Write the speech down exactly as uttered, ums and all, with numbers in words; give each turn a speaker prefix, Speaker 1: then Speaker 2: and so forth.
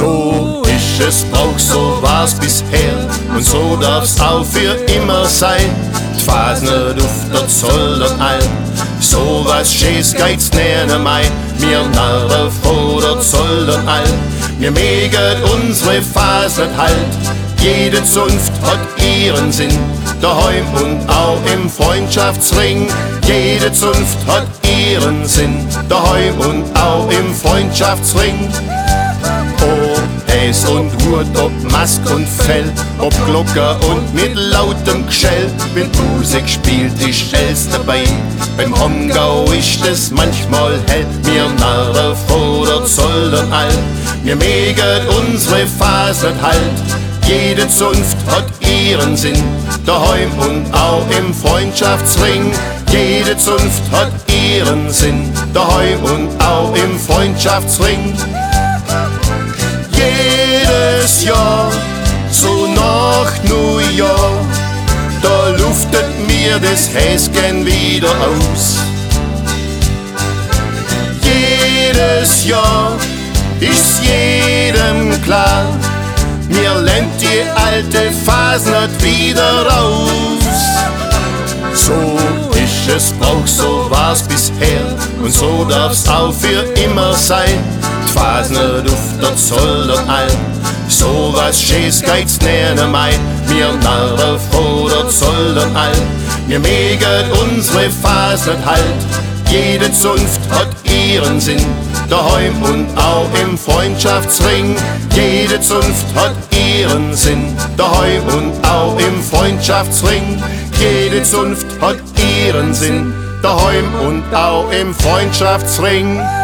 Speaker 1: So ist es, brauch, so war's bisher und so darf's auch für immer sein. Die Phasen duftet soldert all, so was Schönes geht's näher mei. Mir Narre fordert soldert all, mir meget unsere Phasen halt. Jede Zunft hat ihren Sinn, daheim und auch im Freundschaftsring. Jede Zunft hat ihren Sinn, daheim und auch im Freundschaftsring. Oh, Häs und Hut, ob Mask und Fell, ob Glocke und mit lautem Gschell. Wenn Musik spielt, ist alles dabei. Beim Homgau ist es manchmal hell. Mir Narre fordert soldern all, mir meget unsere Phasen halt. Jede Zunft hat ihren Sinn, daheim und auch im Freundschaftsring. Jede Zunft hat ihren Sinn, daheim und auch im Freundschaftsring. Jedes Jahr, so nach Neujahr, da luftet mir das Häschen wieder aus. Jedes Jahr ist jedem klar, mir lernt die alte Phase nicht wieder raus. So ist es, brauch, so war's bisher und so darf's auch für immer sein. Die Phasen duftet soldert all, so was Schönes geht's näher mei. Mir Narre fordert soldert all, mir meget unsere Phasen halt. Jede Zunft hat ihren Sinn, daheim und auch im Freundschaftsring. Jede Zunft hat ihren Sinn, daheim und auch im Freundschaftsring. Jede Zunft hat ihren Sinn, daheim und auch im Freundschaftsring.